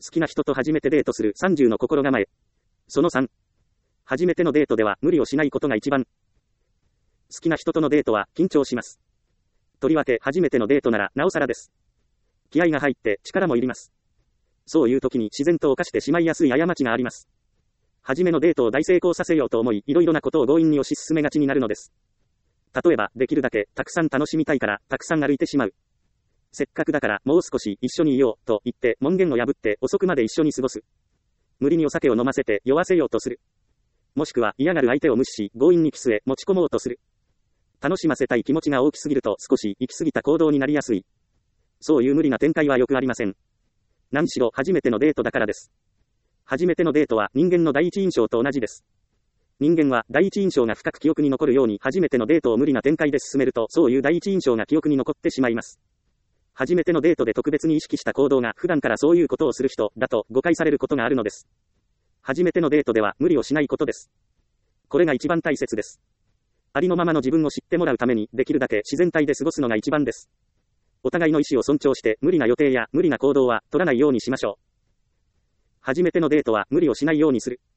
きな人と初めてデートする30の心構え。その3。初めてのデートでは無理をしないことが一番。好きな人とのデートは緊張します。とりわけ初めてのデートならなおさらです。気合が入って力もいります。そういう時に自然と犯してしまいやすい過ちがあります。初めのデートを大成功させようと思い、いろいろなことを強引に推し進めがちになるのです。例えば、できるだけたくさん楽しみたいから、たくさん歩いてしまう。せっかくだからもう少し一緒にいようと言って門限を破って遅くまで一緒に過ごす。無理にお酒を飲ませて酔わせようとする。もしくは嫌がる相手を無視し強引にキスへ持ち込もうとする。楽しませたい気持ちが大きすぎると少し行き過ぎた行動になりやすい。そういう無理な展開はよくありません。何しろ初めてのデートだからです。初めてのデートは人間の第一印象と同じです。人間は第一印象が深く記憶に残るように初めてのデートを無理な展開で進めるとそういう第一印象が記憶に残ってしまいます。初めてのデートで特別に意識した行動が普段からそういうことをする人だと誤解されることがあるのです。初めてのデートでは無理をしないことです。これが一番大切です。ありのままの自分を知ってもらうためにできるだけ自然体で過ごすのが一番です。お互いの意思を尊重して無理な予定や無理な行動は取らないようにしましょう。初めてのデートは無理をしないようにする。